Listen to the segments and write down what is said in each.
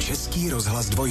Český rozhlas 2.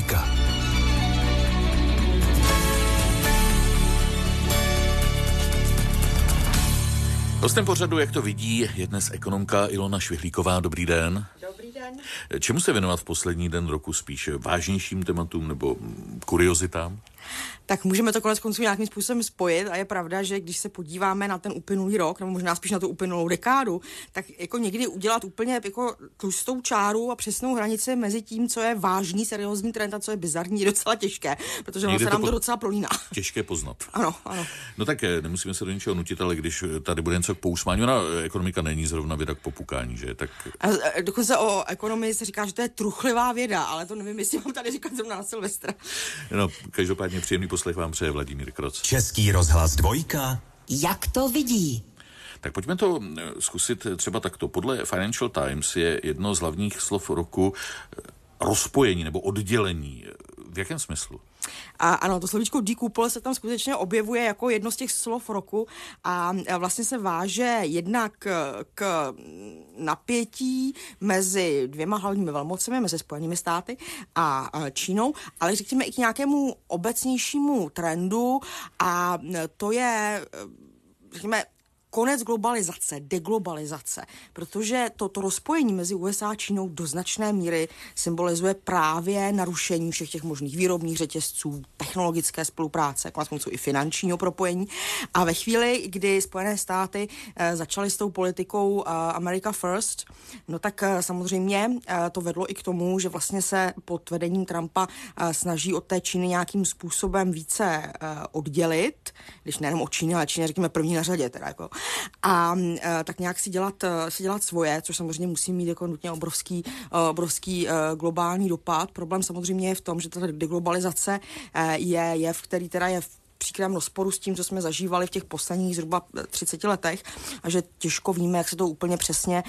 Hostem pořadu, jak to vidí, je dnes ekonomka Ilona Švihlíková. Dobrý den. Dobrý den. Čemu se věnovat v poslední den roku? Spíš vážnějším tématům nebo kuriozitám? Tak můžeme to konec konců nějakým způsobem spojit a je pravda, že když se podíváme na ten uplynulý rok, nebo možná spíš na tu uplynulou dekádu, tak jako někdy udělat úplně jako tlustou čáru a přesnou hranici mezi tím, co je vážný, seriózní trend a co je bizarní, je docela těžké, protože ono se nám to docela prolíná. Těžké poznat. Ano. No tak nemusíme se do něčeho nutit, ale když tady bude něco k pousmání, ona ekonomika není zrovna věda k popukání, že? Tak... A dokonce o ekonomii se říká, že to je truchlivá věda, ale to nevím, jestli mám tady říkat zrovna na Silvestra. No, každopádně příjemný poslech vám přeje Vladimír Kroc. Český rozhlas 2. Jak to vidí? Tak pojďme to zkusit třeba takto. Podle Financial Times je jedno z hlavních slov roku rozpojení nebo oddělení. V jakém smyslu? Ano, to slovíčko decouple se tam skutečně objevuje jako jedno z těch slov roku a vlastně se váže jednak k napětí mezi dvěma hlavními velmocemi, mezi Spojenými státy a Čínou, ale řekněme i k nějakému obecnějšímu trendu a to je, řekněme, konec globalizace, deglobalizace, protože to rozpojení mezi USA a Čínou do značné míry symbolizuje právě narušení všech těch možných výrobních řetězců, technologické spolupráce, konec konců i finančního propojení. A ve chvíli, kdy Spojené státy začaly s tou politikou America First, no tak samozřejmě to vedlo i k tomu, že vlastně se pod vedením Trumpa snaží od té Číny nějakým způsobem více oddělit, když nejenom od Číny, ale Čína, řekněme, první na řadě teda jako. A tak nějak si dělat svoje, což samozřejmě musí mít jako nutně obrovský globální dopad. Problém samozřejmě je v tom, že ta deglobalizace je jev, který teda je v příkrém rozporu s tím, co jsme zažívali v těch posledních zhruba 30 letech a že těžko víme, jak se to úplně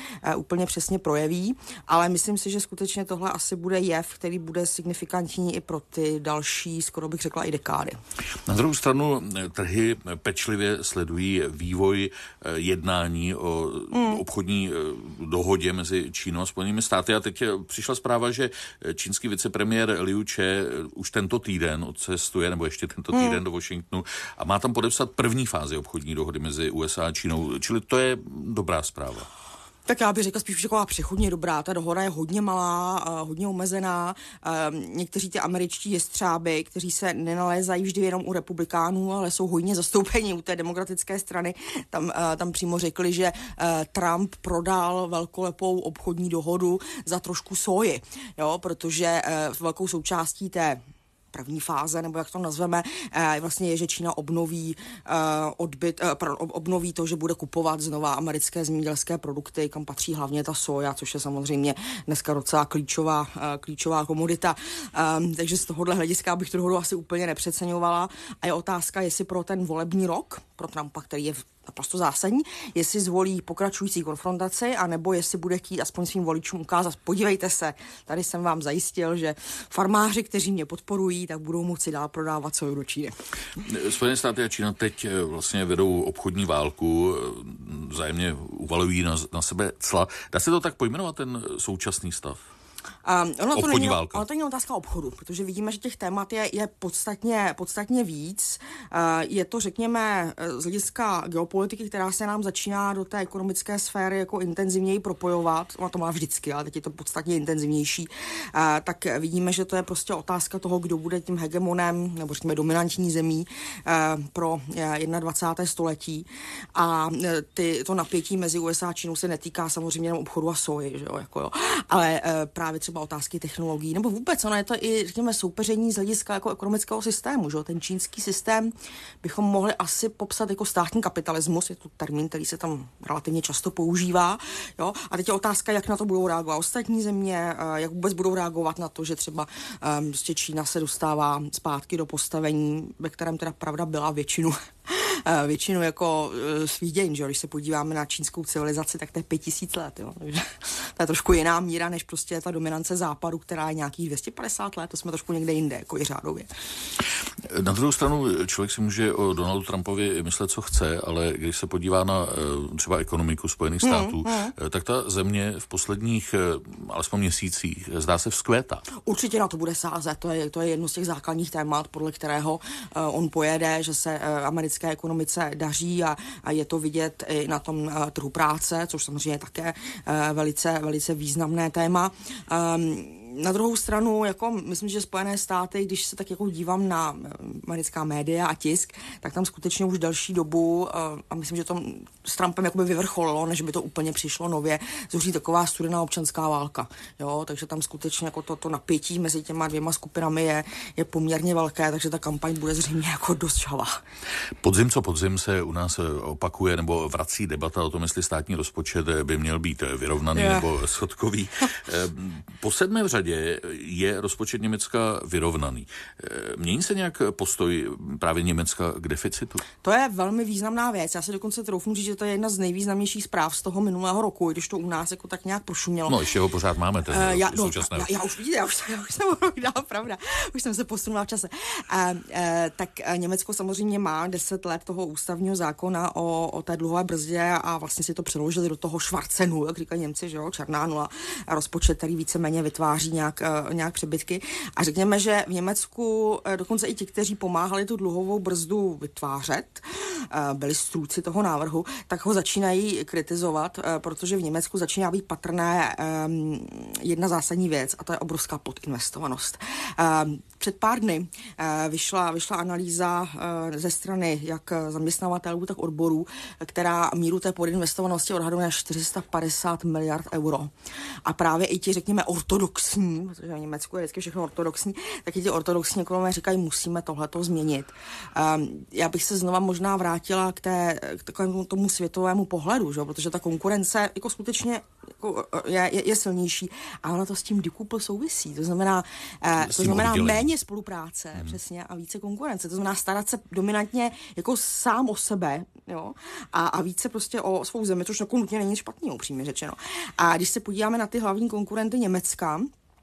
přesně projeví, ale myslím si, že skutečně tohle asi bude jev, který bude signifikantní i pro ty další, skoro bych řekla, i dekády. Na druhou stranu trhy pečlivě sledují vývoj jednání o obchodní dohodě mezi Čínou a Spojenými státy a teď přišla zpráva, že čínský vicepremiér Liu Che už tento týden odcestuje, nebo ještě tento týden do Washingtonu a má tam podepsat první fázi obchodní dohody mezi USA a Čínou, čili to je dobrá zpráva. Tak já bych řekla spíš taková přechodně dobrá. Ta dohoda je hodně malá, hodně omezená. Někteří ty američtí jestřáby, kteří se nenalézají vždy jenom u republikánů, ale jsou hodně zastoupeni u té demokratické strany, tam přímo řekli, že Trump prodal velkolepou obchodní dohodu za trošku soji, jo, protože velkou součástí té první fáze, nebo jak to nazveme, vlastně je, že Čína obnoví to, že bude kupovat znova americké zemědělské produkty, kam patří hlavně ta soja, což je samozřejmě dneska docela klíčová komodita. Takže z tohohle hlediska bych tu dohodu asi úplně nepřeceňovala. A je otázka, jestli pro ten volební rok, pro Trumpa, který je naprosto zásadní, jestli zvolí pokračující konfrontaci, anebo jestli bude chtít aspoň svým voličům ukázat, podívejte se, tady jsem vám zajistil, že farmáři, kteří mě podporují, tak budou moci dál prodávat soju do Číny. Spojené státy a Čína teď vlastně vedou obchodní válku, vzájemně uvalují na sebe cla. Dá se to tak pojmenovat, ten současný stav? Obchodní válka. Ono to není otázka obchodu, protože vidíme, že těch témat je podstatně víc. Je to, řekněme, z hlediska geopolitiky, která se nám začíná do té ekonomické sféry jako intenzivněji propojovat. Ona to má vždycky, ale teď je to podstatně intenzivnější. Tak vidíme, že to je prostě otázka toho, kdo bude tím hegemonem, nebo řekněme dominantní zemí pro 21. století. A to napětí mezi USA a Čínou se netýká samozřejmě jenom obchodu a soji, že jo, ale právě třeba otázky technologií, nebo vůbec ono je to i, řekněme, soupeření z hlediska jako ekonomického systému, že? Ten čínský systém bychom mohli asi popsat jako státní kapitalismus, je to termín, který se tam relativně často používá, jo? A teď je otázka, jak na to budou reagovat ostatní země, jak vůbec budou reagovat na to, že třeba Čína se dostává zpátky do postavení, ve kterém teda pravda byla většinu jako svých dějin, že? Když se podíváme na čínskou civilizaci, tak to je 5000 let, jo? Takže to je trošku jiná míra, než prostě ta dominance západu, která je nějakých 250 let, to jsme trošku někde jinde, jako i řádově. Na druhou stranu člověk si může o Donaldu Trumpovi myslet, co chce, ale když se podívá na třeba ekonomiku Spojených států, tak ta země v posledních alespoň měsících zdá se vzkvétá. Určitě na to bude sázet. To je jedno z těch základních témat, podle kterého on pojede, že se americké ekonomice daří a je to vidět i na tom trhu práce, což samozřejmě je také velice významné téma. Na druhou stranu, jako myslím, že Spojené státy, když se tak jako dívám na americká média a tisk, tak tam skutečně už delší dobu, a myslím, že to s Trumpem jakoby vyvrcholilo, než by to úplně přišlo nově, zuří taková studená občanská válka. Jo? Takže tam skutečně jako to napětí mezi těma dvěma skupinami je poměrně velké, takže ta kampaň bude zřejmě jako dost žhavá. Podzim co podzim se u nás opakuje nebo vrací debata o tom, jestli státní rozpočet by měl být vyrovnaný nebo schodkový. Po 7. v řadě je rozpočet Německa vyrovnaný. Mění se nějak postoj právě Německa k deficitu? To je velmi významná věc. Já si dokonce troufnu říct, že to je jedna z nejvýznamnějších zpráv z toho minulého roku, když to u nás jako tak nějak prošumělo. No, ještě ho pořád máme, ten současné. Já už vidíte, já už jsem dala, pravda. Už jsem se posunula v čase. Tak Německo samozřejmě má 10 let toho ústavního zákona o té dluhové brzdě a vlastně si to přeložili do toho schwarze Null, jak říkají Němci, že jo, černá nula, rozpočet, který víceméně vytváří nějak přebytky. A řekněme, že v Německu dokonce i ti, kteří pomáhali tu dluhovou brzdu vytvářet, byli strůjci toho návrhu, tak ho začínají kritizovat, protože v Německu začíná být patrné jedna zásadní věc, a to je obrovská podinvestovanost. Před pár dny vyšla analýza ze strany jak zaměstnavatelů, tak odborů, která míru té podinvestovanosti odhaduje na 450 miliard euro. A právě i ti, řekněme, ortodoxní, protože v Německu je vždycky všechno ortodoxní, tak i ti ortodoxní ekonomové říkají, musíme tohleto změnit. Já bych se znova možná vrátila k takovému tomu světovému pohledu, že? Protože ta konkurence jako skutečně jako je silnější a ono to s tím decouple souvisí. To znamená méně spolupráce, přesně, a více konkurence. To znamená starat se dominantně jako sám o sebe, jo, a více prostě o svou zemi, což jako nutně není špatný, upřímně řečeno. A když se podíváme na ty hlavní konkurenty Německa,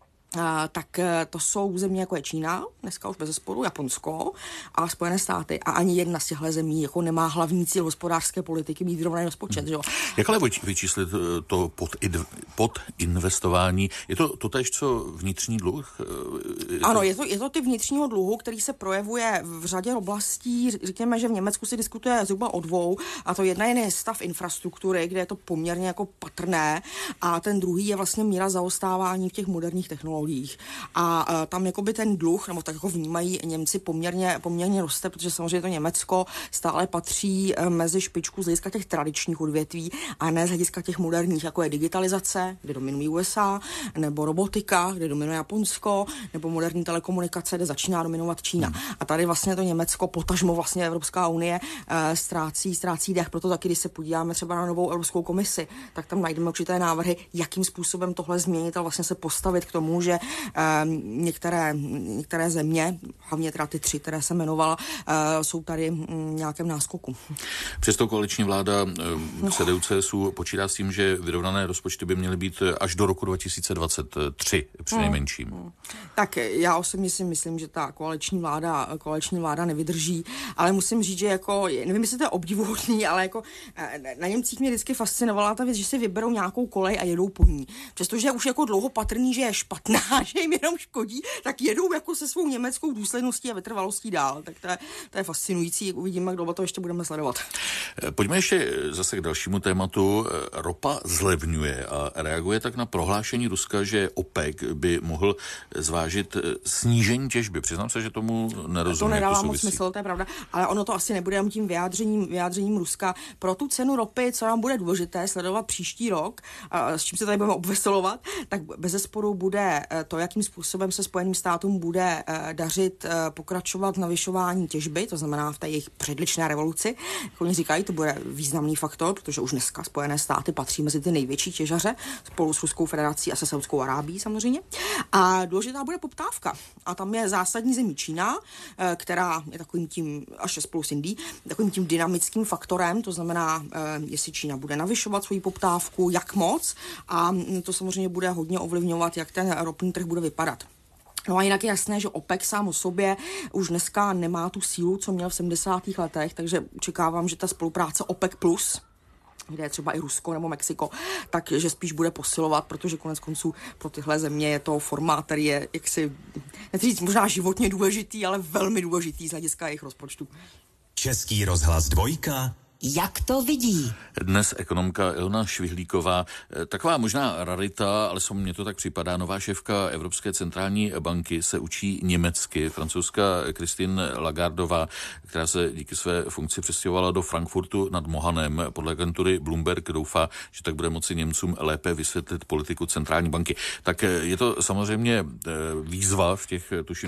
tak to jsou země jako je Čína, dneska už bezesporu, Japonsko a Spojené státy. A ani jedna z těchto zemí jako nemá hlavní cíl hospodářské politiky mít vyrovnaný rozpočet. Jo? Jak ale vyčíslit to podinvestování? Je to totéž, co vnitřní dluh? Ano, je to ty vnitřního dluhu, který se projevuje v řadě oblastí. Řekněme, že v Německu se diskutuje zhruba o dvou, a to jedna je stav infrastruktury, kde je to poměrně jako patrné, a ten druhý je vlastně míra zaostávání v těch moderních technologiích. A tam jakoby ten dluh, nebo tak jako vnímají Němci, poměrně roste, protože samozřejmě to Německo stále patří mezi špičku z hlediska těch tradičních odvětví a ne z hlediska těch moderních, jako je digitalizace, kde dominují USA, nebo robotika, kde dominuje Japonsko, nebo moderní telekomunikace, kde začíná dominovat Čína. A tady vlastně to Německo, potažmo vlastně Evropská unie, ztrácí dech. Proto taky, když se podíváme třeba na novou Evropskou komisi, tak tam najdeme určité návrhy, jakým způsobem tohle změnit a vlastně se postavit k tomu, že některé země, hlavně teda ty 3, které se jmenovala, jsou tady nějakém náskoku. Přesto koaliční vláda CDU-CSU počítá s tím, že vyrovnané rozpočty by měly být až do roku 2023 přinejmenším. Tak já osobně si myslím, že ta koaliční vláda nevydrží, ale musím říct, že jako, nevím, jestli to je obdivuhodný, ale jako na Němcích mě vždycky fascinovala ta věc, že si vyberou nějakou kolej a jedou po ní. Přestože už jako dlouho patrný, že je špatná, že jim jenom škodí, tak jedou jako se svou německou důsledností a vytrvalostí dál. Tak to je fascinující, uvidíme, kdo to ještě budeme sledovat. Pojďme ještě zase k dalšímu tématu. Ropa zlevňuje a reaguje tak na prohlášení Ruska, že OPEC by mohl zvážit snížení těžby. Přiznám se, že tomu nerozumím. To nedává moc smysl, to je pravda, ale ono to asi nebude jenom tím vyjádřením Ruska. Pro tu cenu ropy, co nám bude důležité sledovat příští rok, s čím se tady budeme obveselovat, tak bezesporu bude to, jakým způsobem se Spojeným státům bude dařit pokračovat v navyšování těžby, to znamená v té jejich předličné revoluci. Jak oni říkají, to bude významný faktor, protože už dneska Spojené státy patří mezi ty největší těžaře spolu s Ruskou federací a se Saudskou Arábií samozřejmě. A důležitá bude poptávka. A tam je zásadní zemí Čína, která je takovým tím, až spolu s Indií, takovým tím dynamickým faktorem, to znamená, jestli Čína bude navyšovat svou poptávku, jak moc, a to samozřejmě bude hodně ovlivňovat, jak ten ropný trh bude vypadat. No a jinak je jasné, že OPEC sám o sobě už dneska nemá tu sílu, co měl v 70. letech, takže očekávám, že ta spolupráce OPEC+, kde je třeba i Rusko nebo Mexiko, takže spíš bude posilovat, protože konec konců pro tyhle země je to formát, který je jaksi, nechci říct možná životně důležitý, ale velmi důležitý z hlediska jejich rozpočtu. Český rozhlas dvojka. Jak to vidí? Dnes ekonomka Ilona Švihlíková, taková možná rarita, ale mně to tak připadá, nová šéfka Evropské centrální banky se učí německy. Francouzská Christine Lagardová, která se díky své funkci přestěhovala do Frankfurtu nad Mohanem, podle agentury Bloomberg doufá, že tak bude moci Němcům lépe vysvětlit politiku centrální banky. Tak je to samozřejmě výzva v těch, tuším,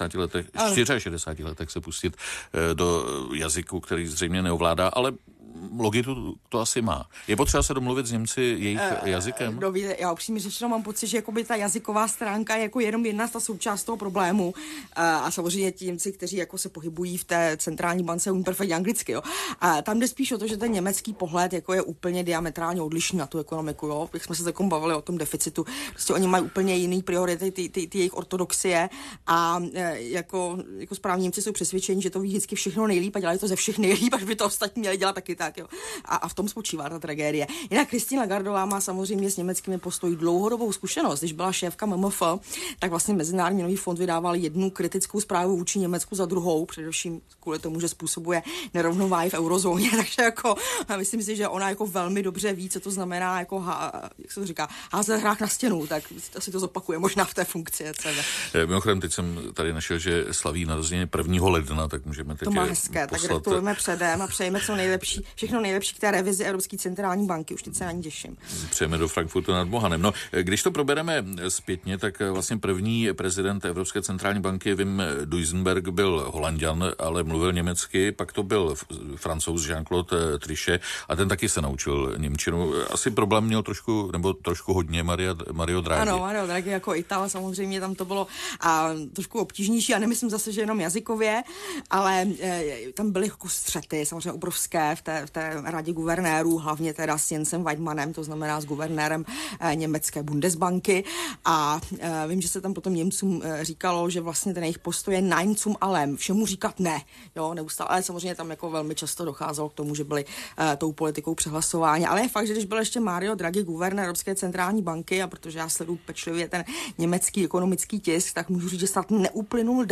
64 letech se pustit do jazyku, který zřejmě neovládá, ale logiku to asi má. Je potřeba se domluvit s Němci jejich jazykem? No, já upřímně řečeno mám pocit, že jakoby ta jazyková stránka je jako jenom jedna ta součást toho problému. A samozřejmě ti Němci, kteří jako se pohybují v té centrální bance, umí perfektně anglicky. Jo. A tam jde spíš o to, že ten německý pohled jako je úplně diametrálně odlišný na tu ekonomiku. Jo. Jak jsme se takom bavili o tom deficitu, prostě oni mají úplně jiný priority, ty jejich ortodoxie a jako správní Němci jsou přesvědčeni, že to ví vždycky všechno nejlíp a dělají to ze všech nejlíp, až by to ostatní měli dělat taky tak. Jo. A v tom spočívá ta tragédie. Jinak Christine Lagardová má samozřejmě s německými postoji dlouhodobou zkušenost. Když byla šéfka MMF, tak vlastně Mezinárodní měnový fond vydával jednu kritickou zprávu vůči Německu za druhou, především kvůli tomu, že způsobuje nerovnováhy v eurozóně. Takže jako myslím si, že ona jako velmi dobře ví, co to znamená jako jak se to říká, házet hrách na stěnu, tak asi to zopakuje možná v té funkci. Mimochodem, teď jsem tady našel, že slaví narozeniny 1. ledna, tak můžeme teď to má hezké, tak gratulujeme předem a přejeme co nejlepší, všechno nejlepší k té revizi Evropské centrální banky, už teď se na ní těším. Přejeme do Frankfurtu nad Mohanem. No, když to probereme zpětně, tak vlastně první prezident Evropské centrální banky Wim Duisenberg byl Holanďan, ale mluvil německy, pak to byl Francouz Jean-Claude Trichet a ten taky se naučil němčinu. Asi problém měl trošku hodně Mario Draghi. Ano, Mario Draghi jako Ital, samozřejmě tam to bylo trošku obtížnější a nemyslím zase, že jenom jazykově, ale tam byly jako střety samozřejmě obrovské v té radě guvernérů, hlavně teda s Jensem Weidmannem, to znamená s guvernérem německé Bundesbanky a vím, že se tam potom Němcům říkalo, že vlastně ten jejich postoj je Nein zum allem, všemu říkat ne, jo, neustále, ale samozřejmě tam jako velmi často docházelo k tomu, že byli tou politikou přehlasováni, ale je fakt, že když byl ještě Mario Draghi guvernér Evropské centrální banky a protože já sleduju pečlivě ten německý ekonomický tisk, tak můžu říct, že snad neuplynul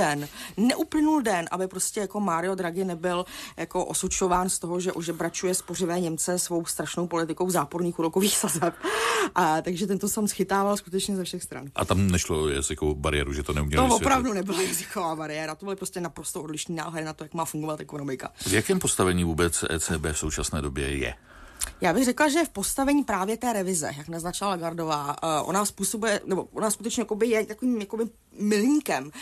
den, aby prostě jako Mario Draghi nebyl jako osočován z toho, že ožebračuje spořivé Němce svou strašnou politikou záporných úrokových sazeb. Takže tento sam schytával skutečně ze všech stran. A tam nešlo o jazykovou bariéru, že to neuměli vysvětlit? To opravdu nebyla jazyková bariéra, to byly prostě naprosto odlišný náhled na to, jak má fungovat ekonomika. V jakém postavení vůbec ECB v současné době je? Já bych řekla, že v postavení právě té revize, jak naznačila Lagardová, ona skutečně je takovým milníkem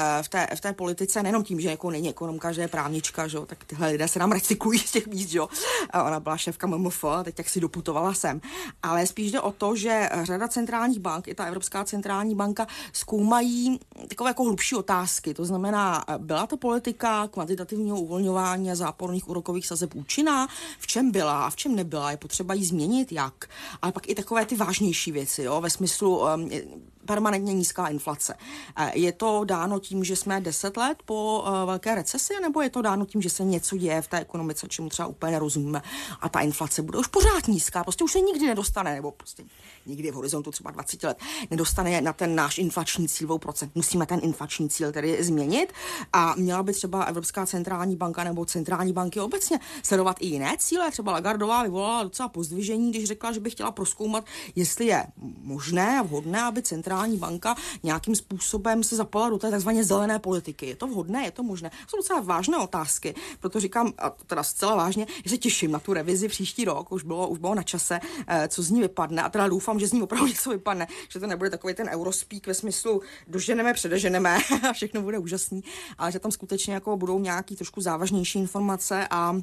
v té politice, nejenom tím, že jako není ekonomka, že je právnička, že jo, tak tyhle lidé se nám recyklují z těch míst, že jo. Ona byla šéfka MMF, teď tak si doputovala sem. Ale spíš jde o to, že řada centrálních bank, i ta Evropská centrální banka, zkoumají takové jako hlubší otázky. To znamená, byla ta politika kvantitativního uvolňování a záporných úrokových sazeb účinná? V čem byla a v čem nebyla? Je potřeba ji změnit? Jak? Ale pak i takové ty vážnější věci, jo, ve smyslu permanentně nízká inflace. Je to dáno tím, že jsme 10 let po velké recesi, nebo je to dáno tím, že se něco děje v té ekonomice, čemu třeba úplně nerozumíme a ta inflace bude už pořád nízká, prostě už se nikdy nedostane, nebo prostě nikdy v horizontu třeba 20 let nedostane na ten náš inflační cíl 2%. Musíme ten inflační cíl tedy změnit a měla by třeba Evropská centrální banka nebo centrální banky obecně sledovat i jiné cíle. Třeba Lagardová vyvolala docela pozdvižení, když řekla, že by chtěla prozkoumat, jestli je možné a vhodné, aby centrální banka nějakým způsobem se zapala do té takzvané zelené politiky. Je to vhodné, je to možné? Jsou docela vážné otázky, proto říkám, a teda zcela vážně, že se těším na tu revizi příští rok, už bylo na čase, co z ní vypadne a teda doufám, že z ní opravdu něco vypadne, že to nebude takový ten eurospeak ve smyslu doženeme, předeženeme a všechno bude úžasný, ale že tam skutečně jako budou nějaký trošku závažnější informace a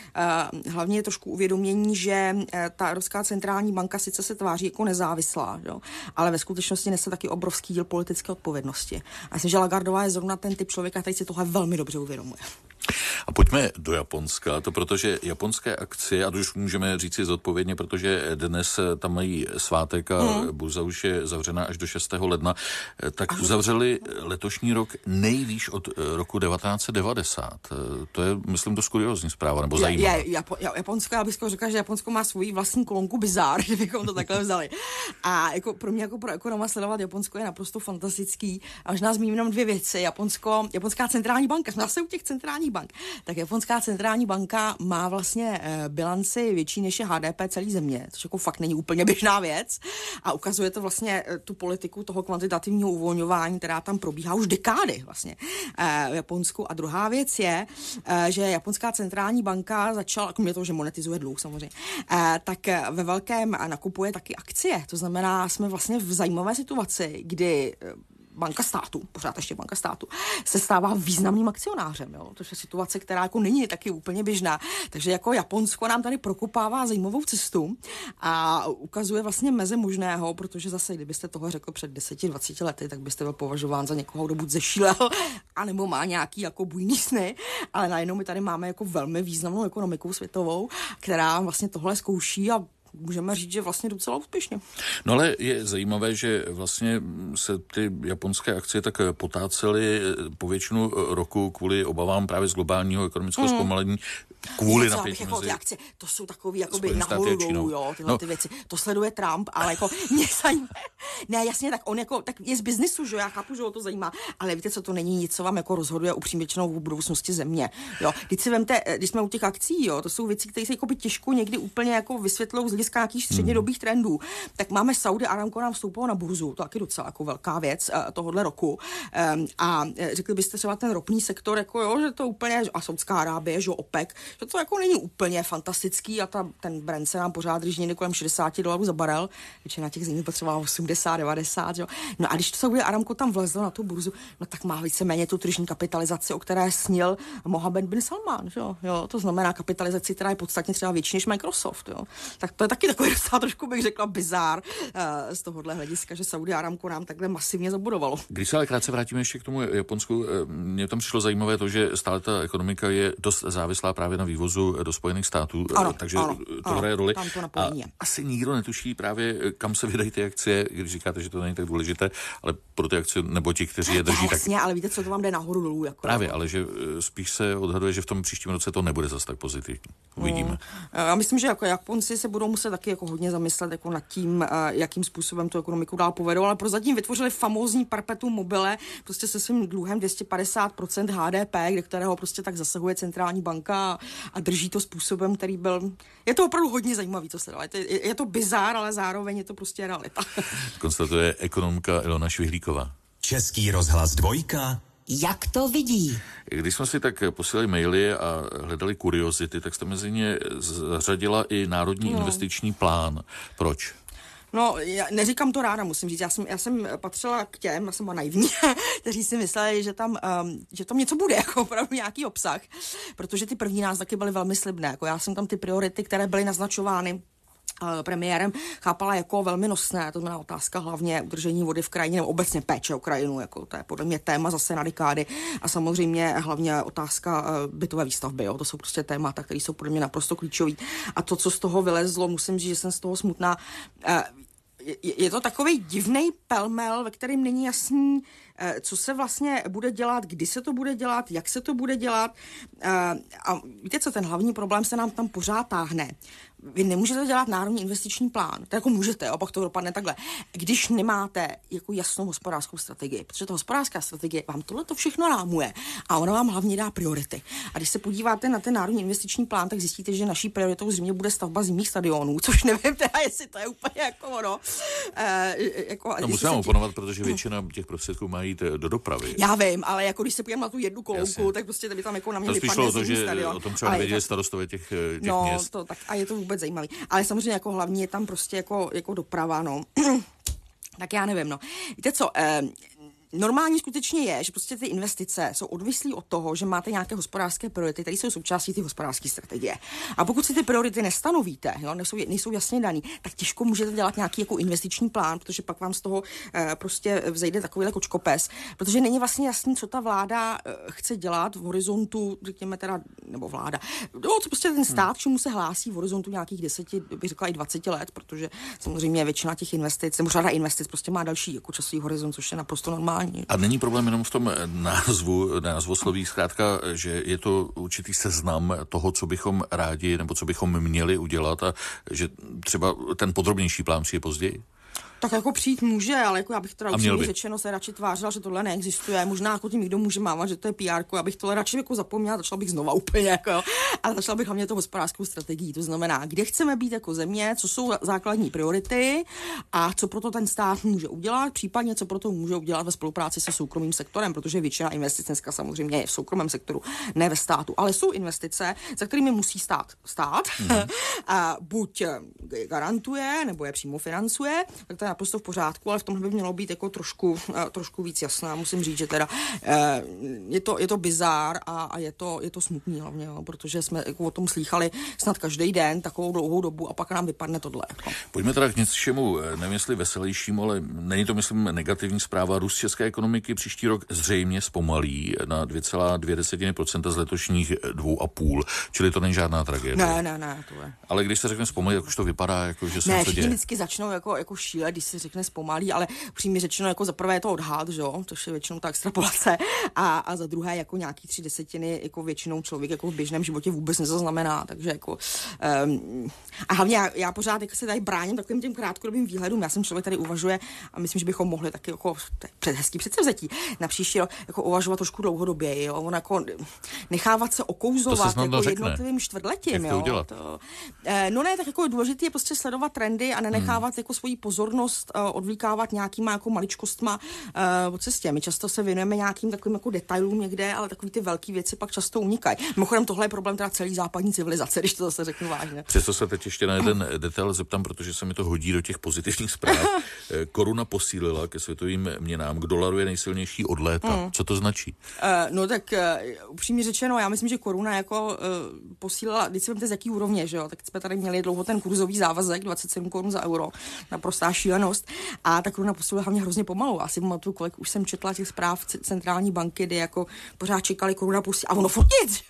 hlavně je trošku uvědomění, že ta Evropská centrální banka sice se tváří jako nezávislá, jo, ale ve skutečnosti nese taky obrovský díl politické odpovědnosti. A myslím, že Lagardová je zrovna ten typ člověka, který si tohle velmi dobře uvědomuje. A pojďme do Japonska, to protože japonské akcie, a to už můžeme říci zodpovědně, protože dnes tam mají svátek a burza už je zavřena až do 6. ledna, tak uzavřeli letošní rok nejvýš od roku 1990. To je, myslím, dost kuriózní zpráva, nebo zajímavá. Japonsko, já bych řekla, že Japonsko má svůj vlastní kolonku bizár, kdybychom to takhle vzali. A jako pro mě jako pro ekonoma sledovat Japonsko je naprosto fantastický. A možná zmíním jenom dvě věci. Japonská centrální banka, jsme zase u těch centrálních bank. Tak Japonská centrální banka má vlastně bilanci větší než je HDP celé země, což jako fakt není úplně běžná věc. A ukazuje to vlastně tu politiku toho kvantitativního uvolňování, která tam probíhá už dekády vlastně v Japonsku. A druhá věc je, že Japonská centrální banka začala, kromě toho, že monetizuje dluh samozřejmě, tak ve velkém nakupuje taky akcie. To znamená, jsme vlastně v zajímavé situaci, kdy banka státu, pořád ještě banka státu, se stává významným akcionářem. Jo? To je situace, která jako není taky úplně běžná. Takže jako Japonsko nám tady prokopává zajímavou cestu a ukazuje vlastně meze možného, protože zase, kdybyste toho řekl před 10-20 lety, tak byste byl považován za někoho, kdo buď zešílel, anebo má nějaký jako bujný sny, ale najednou my tady máme jako velmi významnou ekonomiku světovou, která vlastně tohle zkouší a můžeme říct, že vlastně docela úspěšně. No ale je zajímavé, že vlastně se ty japonské akcie tak potácely po většinu roku kvůli obavám právě z globálního ekonomického zpomalení, kvůli napětí mezi... akcie, to jsou takový jakoby nahoru dolů, jo, tyhle ty věci. To sleduje Trump, ale jako mě zajímá. Ne, jasně, tak on jako, tak je z biznisu, že já chápu, že ho to zajímá, ale víte co, to není nic, co vám jako rozhoduje upřímně v budoucnosti země. Jo, když si vemte, když jsme u těch akcí, jo, to jsou věci, které se jako by těžko někdy úplně jako vysvětlou z hlediska nějakých střednědobých trendů. Tak máme Saudi Aramco nám vstoupilo na burzu, to je taky docela jako velká věc tohohle roku. A řekli byste třeba ten ropný sektor, jako jo, že to úplně, a Saudská Arábie, že OPEC, že to jako není úplně fantastický a ten Brent se nám pořád drží někde kolem $60 za barel, většina těch zemí potřebovala 80, 90, jo. No a když to Saudi Aramco tam vlezlo na tu burzu, no tak má víceméně tu tržní kapitalizaci, o které snil Mohammed bin Salman, jo. To znamená kapitalizaci, která je podstatně třeba větší než Microsoft, jo. Tak to je taky takový docela trošku bych řekla bizár z tohohle hlediska, že Saudi Aramco nám takhle masivně zabudovalo. Když se ale krátce vrátíme ještě k tomu Japonsku, mně tam přišlo zajímavé to, že stále ta ekonomika je dost závislá právě na vývozu do Spojených států, takže to hraje roli. A asi nikdo netuší právě, kam se vydají ty akcie, když říkáte, že to není tak důležité, ale pro ty akcie nebo ti, kteří je drží, tak... Jasně, ale víte, co to vám jde nahoru dolů. Jako právě, ale že spíš se odhaduje, že v tom příštím roce to nebude zas tak pozitivní. Uvidíme. Já myslím, že jako Japonci se budou muset taky jako hodně zamyslet jako nad tím, jakým způsobem tu ekonomiku dál povedou, ale prozatím vytvořili famózní perpetuum mobile, prostě se svým dluhem 250% HDP, kde kterého prostě tak zasahuje centrální banka a drží to způsobem, který byl... Je to opravdu hodně zajímavý, to sledovat. Je to bizár, ale zároveň je to prostě realita. Konstatuje ekonomka Ilona Švihlíková. Český rozhlas 2. Jak to vidí? Když jsme si tak posílali maily a hledali kuriozity, tak jste mezi ně zařadila i Národní investiční plán. Proč? No, já neříkám to ráda, musím říct. Já jsem patřila k těm, já jsem byla naivní, kteří si mysleli, že tam něco bude, jako opravdu nějaký obsah, protože ty první náznaky byly velmi slibné. Jako já jsem tam ty priority, které byly naznačovány premiérem, chápala jako velmi nosné, to znamená otázka hlavně udržení vody v krajině, nebo obecně péče o krajinu, jako to je podle mě téma zase na dekády a samozřejmě hlavně otázka bytové výstavby, jo, to jsou prostě témata, které jsou podle mě naprosto klíčový. A to, co z toho vylezlo, musím říct, že jsem z toho smutná, je to takový divnej pelmel, ve kterém není jasný, co se vlastně bude dělat, kdy se to bude dělat, jak se to bude dělat. A víte co, ten hlavní problém se nám tam pořád táhne. Vy nemůžete dělat národní investiční plán. To jako můžete, a pak to dopadne takhle. Když nemáte jako jasnou hospodářskou strategii, protože ta hospodářská strategie vám tohle to všechno rámuje a ona vám hlavně dá priority. A když se podíváte na ten národní investiční plán, tak zjistíte, že naší prioritou zřejmě bude stavba zimních stadionů, což nevím teda, jestli to je úplně jako ono. Musím oponovat, protože většina těch prostředků má jít do dopravy. Já vím, ale jako když se podívám na tu jednu kolonku, tak prostě by tam jako na mě vypadne zimní stadion. O tom třeba nevěděli starostové těch měst. To tak a je to vůbec zajímavý. Ale samozřejmě jako hlavní je tam prostě jako doprava, no. Tak já nevím, no. Víte co, normální skutečně je, že prostě ty investice jsou odvislí od toho, že máte nějaké hospodářské priority, které jsou součástí té hospodářské strategie. A pokud si ty priority nestanovíte, jo, nejsou jasně daný, tak těžko můžete dělat nějaký jako investiční plán, protože pak vám z toho prostě vzejde takovýhle kočkopes, protože není vlastně jasný, co ta vláda chce dělat v horizontu, řekněme teda, nebo vláda, co prostě ten stát, čemu se hlásí v horizontu nějakých 10, bych řekla i 20 let, protože samozřejmě většina těch investic, nebo řada investic prostě má další jako časový horizont, což je naprosto normální. A není problém jenom v tom názvosloví, zkrátka, že je to určitý seznam toho, co bychom rádi, nebo co bychom měli udělat a že třeba ten podrobnější plán přijde později? Tak jako přijít může, ale jako já bych teda upřímně řečeno se radši tvářila, že tohle neexistuje. Možná jako tím někdo může mávat, že to je PR, abych tohle radši jako zapomněla, začala bych znova úplně jako, a začala bych hlavně to hospodářskou strategii. To znamená, kde chceme být jako země, co jsou základní priority a co proto ten stát může udělat, případně co proto může udělat ve spolupráci se soukromým sektorem, protože většina investic dneska samozřejmě je v soukromém sektoru, ne ve státu, ale jsou investice, za kterými musí stát. A buď garantuje, nebo je přímo financuje, tak to je naprosto v pořádku, ale v tom by mělo být jako trošku víc jasná. Musím říct, že teda je to bizár a je to smutný hlavně, jo, protože jsme jako o tom slýchali snad každý den takovou dlouhou dobu a pak nám vypadne tohle. Jako. Pojďme teda k něčemu, nevím jestli veselějšímu, ale není to, myslím, negativní zpráva. Růst české ekonomiky příští rok zřejmě zpomalí na 2,2% z letošních 2,5%, čili to není žádná tragédie. Ne, to je. Ale když se řekne zpomalí, tak už to vypadá, jako, že se něco děje. Ne, vždycky začnou jako šílet, když se řekne zpomalí, ale přímě řečeno, jako za prvé je to odhad, že jo, což je většinou ta extrapolace, a za druhé jako nějaký 3/10 jako většinou člověk jako v běžném životě vůbec nezaznamená, takže jako a hlavně já pořád jako se tady bráním takovým těm krátkodobým výhledům. Já jsem člověk, tady uvažuje a myslím, že bychom mohli taky jako hezký předsevzetí na příští rok jako uvažovat trošku dlouhodoběji, jo, on jako nechávat se okouzlovat jako jednotlivým čtvrtletím, jo. No ne, tak jako důležité je prostě sledovat trendy a nenechávat jako svoji pozornost odvlíkávat nějakýma jako maličkostma po cestě. My často se věnujeme nějakým takovým jako detailům někde, ale takový ty velké věci pak často unikají. Mimochodem tohle je problém teda celý západní civilizace, když to zase řeknu vážně. Přesto se teď ještě na jeden detail zeptám, protože se mi to hodí do těch pozitivních zpráv. Koruna posílila ke světovým měnám, k dolaru je nejsilnější od léta. Co to značí? No tak upřímně řečeno, já myslím, že koruna jako posílila, když se vemte z jaký úrovně, že jo, tak jsme tady měli dlouho ten kurzový závazek 27 korun za euro, naprostá šílenost, a ta koruna posílila hlavně hrozně pomalu. Asi pamatuju, kolik už jsem četla těch zpráv centrální banky, kdy jako pořád čekali koruna posílila a ono furt nic.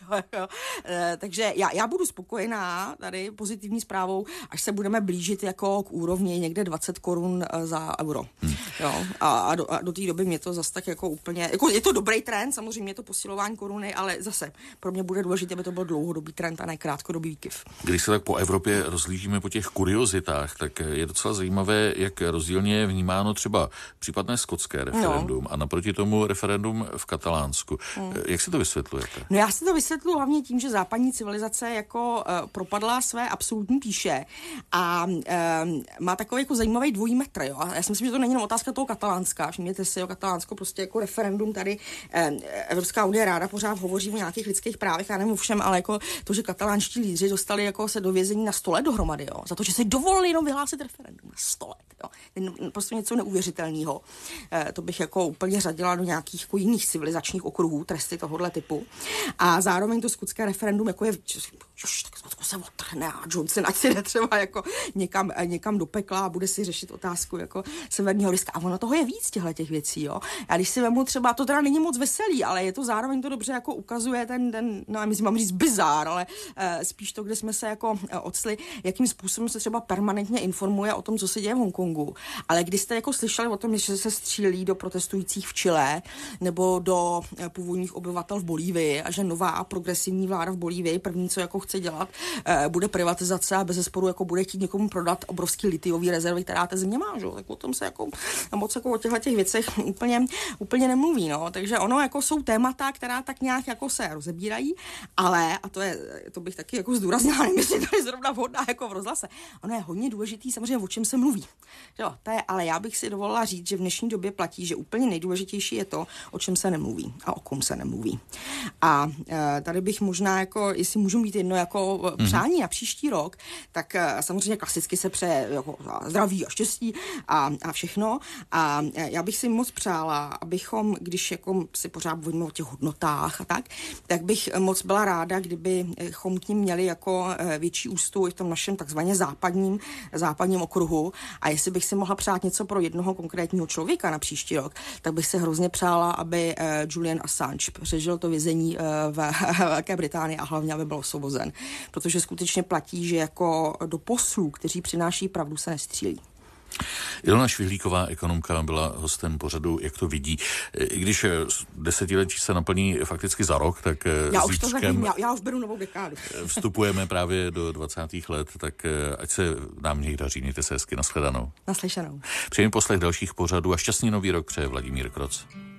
Takže já budu spokojená tady pozitivní zprávou, až se budeme blížit jako k úrovni někde 20 korun za euro. Jo, a do té doby mě to zase tak jako úplně, jako je to dobrý trend, samozřejmě to posilování koruny, ale zase pro mě bude důležité, aby to byl dlouhodobý trend a ne krátkodobý výkyv. Když se tak po Evropě rozlížíme po těch kuriozitách, tak je docela zajímavé, jak rozdílně je vnímáno třeba případné skotské referendum a naproti tomu referendum v Katalánsku. Jak si to vysvětlujete? No já si to vysvětluji hlavně tím, že západní civilizace jako propadla své absolutní píše a má takový jako zajímavý dvojí metr, jo. A já si myslím, že to není jenom otázka toho Katalánska. Všimněte si, Katalánsko prostě jako referendum tady Evropská unie ráda pořád hovoří o nějakých lidských právech, já nevím všem, ale jako to, že katalánští lídři dostali jako se do vězení na 100 let dohromady, jo, za to, že si dovolili jenom vyhlásit referendum na 100 let, jo. Prostě něco neuvěřitelného. To bych jako úplně řadila do nějakých jako jiných civilizačních okruhů, tresty tohohle typu. A zároveň to skotské referendum jako je tak Skotsko se otrhne a Johnson ať si jde třeba jako někam do pekla a bude si řešit otázku jako Severního Irska. A ono toho je víc těch věcí, jo. A když si vemu třeba, to teda není moc veselý, ale je to zároveň to dobře jako ukazuje ten no myslím, mám říct bizár, ale spíš to, kde jsme se jako octli, jakým způsobem se třeba permanentně informuje o tom, co se děje v Hongkongu. Ale když jste jako slyšeli o tom, že se střílí do protestujících v Chile nebo do původních obyvatel v Bolívii a že nová a progresivní vláda v Bolívii první, co jako chce dělat, bude privatizace a bezesporu jako bude chtít někomu prodat obrovský litiový rezervy, která ta země má, že? Tak o tom se jako moc jako o těchto věcech úplně nemluví, no. Takže ono jako jsou témata, která tak nějak jako se rozebírají, ale a to bych taky jako zdůraznila, nevím, jestli to je zrovna vhodná jako v rozhlase. Ono je hodně důležitý samozřejmě, o čem se mluví. Jo, ale já bych si dovolila říct, že v dnešní době platí, že úplně nejdůležitější je to, o čem se nemluví a o kom se nemluví. A tady bych možná jako, jestli můžu mít jedno jako přání na příští rok, tak samozřejmě klasicky se přeje jako zdraví a štěstí a všechno, A já bych si moc přála, abychom, když jako si pořád bavíme o těch hodnotách a tak bych moc byla ráda, kdybychom k ním měli jako větší úctu i v tom našem takzvaně západním okruhu. A jestli bych si mohla přát něco pro jednoho konkrétního člověka na příští rok, tak bych se hrozně přála, aby Julian Assange přežil to vězení v Velké Británii a hlavně, aby byl osvobozen. Protože skutečně platí, že jako do poslů, kteří přináší pravdu, se nestřílí. Ilona Švihlíková, ekonomka, byla hostem pořadu Jak to vidí. I když desetiletí se naplní fakticky za rok, tak já už beru novou dekádu. Vstupujeme právě do 20. let, tak ať se nám něj daří, mějte se hezky, nashledanou. Naslyšenou. Přeji poslech dalších pořadů a šťastný nový rok přeje Vladimír Kroc.